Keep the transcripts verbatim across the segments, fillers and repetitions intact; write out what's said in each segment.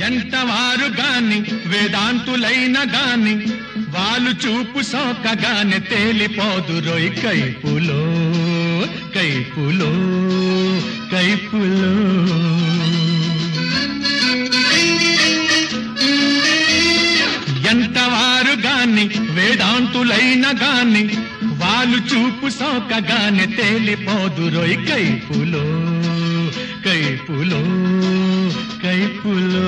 ఎంతవారు గాని వేదాంతులైన గాని వాళ్ళు చూపు సోకగానే తేలిపోదురోయ్ కైపులో కైపులో కైపులో. ఎంతవారు గాని వేదాంతులైన గాని వాళ్ళు చూపు సోకగానే తేలిపోదురోయ్ కైపులో కైపులో కైపులో.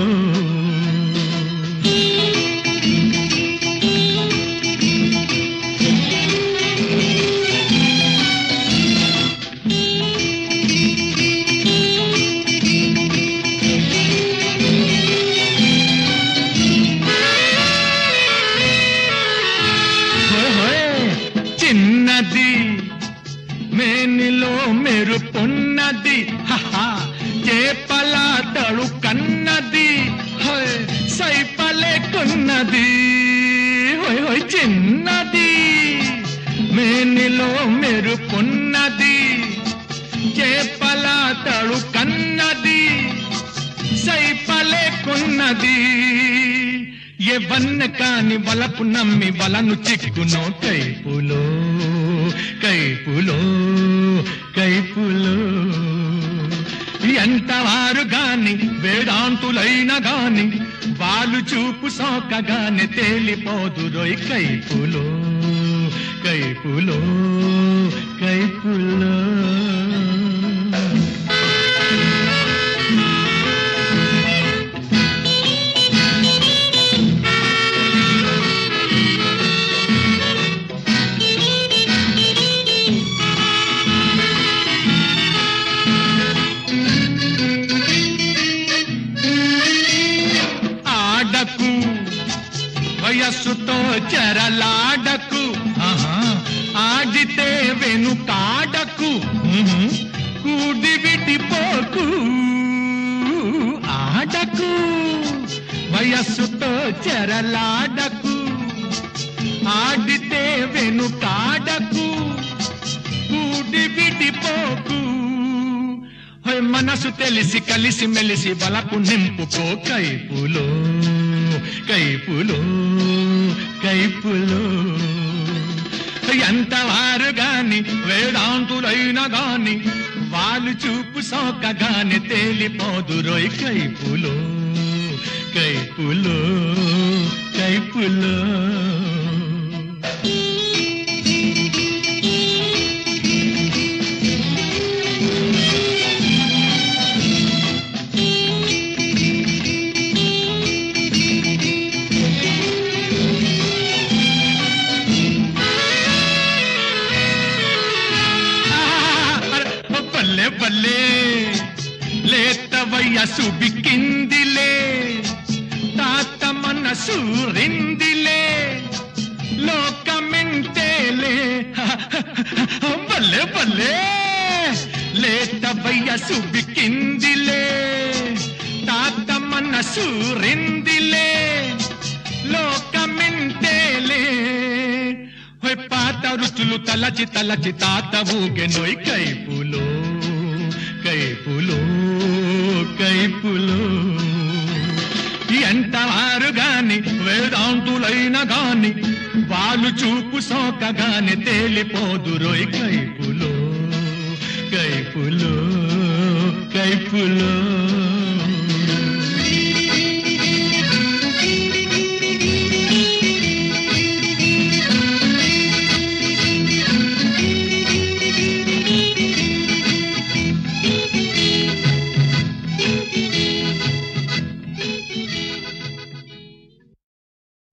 చిన్నది మేనిలో మెరుపున్నది చేపల తడు కన్నది సైపలే కొన్నది. చిన్నది మేనిలో మెరుపున్నది చేపల తడు కన్నది సైపలే కొన్నది. ఏ వన్న కాని వలపు నమ్మి వలను చిక్కునో కైపులో కైపులో కైపులో. ఎంతవారు గాని వేదాంతులైన గాని వాళ్ళు చూపు సోకగానే తేలిపోదురోయ్ కైపులో కైపులో కైపులో. వయస్సుతో చెరలాడకు ఆడితే వెనుకాడకు కూడి విడిపోకు ఆడకు. వయస్సుతో చెరలాడకు ఆడితే వెనుకాడకు కూడి విడిపోకు. మనసు తెలిసి కలిసి మెలిసి బలపు నింపుకో కైపులో కైపులో కైపులో. ఎంతవారు గాని వేదాంతులైన గాని వాళ్ళు చూపు సోకగానే తేలిపోదురోయ్ కైపులో కైపులో కైపులో. బల్లే బల్లే లేత వయసు బిక్కిందిలే తాత మనసు రిందిలే లోకమెంటేలే. బల్లే బల్లే లేత వయసు బిక్కిందిలే తాత మనసు రిందిలే లోకమెంటేలే. పాత రుచులు తలచి తలచి తాత ఊగెనోయ్ కైపులో కైపులో కైపులో. ఎంతవారు గాని వేదాంతులైన గాని వాళ్ళు చూపు సోకగానే తేలిపోదురోయ్ కైపులో కైపులో కైపులో.